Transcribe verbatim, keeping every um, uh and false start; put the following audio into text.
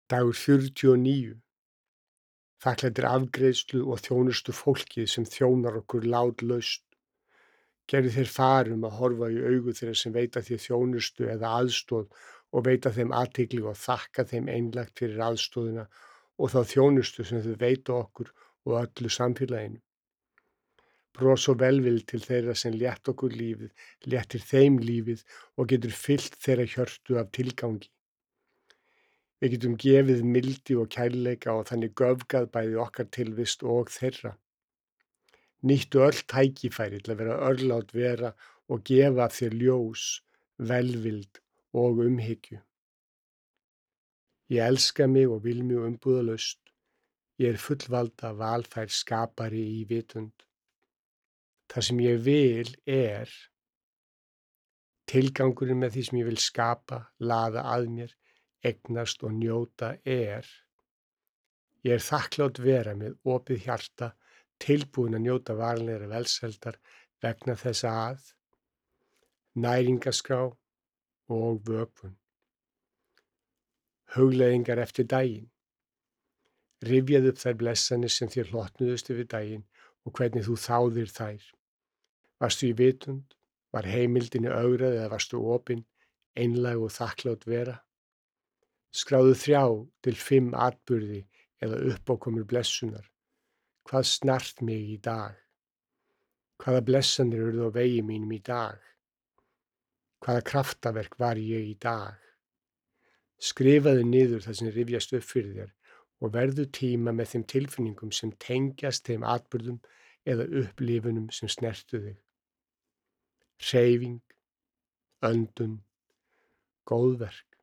Dagur fjörutíu og níu. Þakklætir afgreiðslu og þjónustu fólkið sem þjónar okkur látlaust. Gerðu þér far um að horfa í augu þeirra sem veita þér þjónustu eða aðstoð og veita þeim athygli og þakka þeim einlægt fyrir aðstoðina og þá þjónustu sem þau veita okkur og öllu samfélaginu. Bros og velvild til þeirra sem létt okkur lífið, léttir þeim lífið og getur fyllt þeirra hjörtu af tilgangi. Við getum gefið mildi og kærleika og þannig göfgað bæði okkar tilvist og þeirra. Nýttu öll tækifæri til að vera örlát vera og gefa af þér ljós, velvild og umhyggju. Ég elska mig og vil mig umbúðalaust. Ég er fullvalda valfær skapari í vitund. Það sem ég vil er tilgangurinn með því sem ég vil skapa, laða að mér, eignast og njóta er. Ég er þakklát vera með opið hjarta, tilbúin að njóta varanlegrar velsældar vegna þess að næringaskrá og vökvun. Hugleiðingar eftir daginn. Rifjaðu upp þær blessanir sem þér hlotnuðust yfir daginn og hvernig þú þáðir þær. Varstu í vitund? Var heimildinni ögrað eða varstu opin, einlæg og þakklát vera? Skráðu þrjá til fimm atburði eða uppákomur blessunar. Hvað snart mig í dag? Hvaða blessanir urðu á vegi mínum í dag? Hvaða kraftaverk var ég í dag? Skrifaðu niður það sem rifjast upp fyrir þér og verðu tíma með þeim tilfinningum sem tengjast þeim atburðum eða upplifunum sem snertu þig. Hreyfing, öndun, góðverk,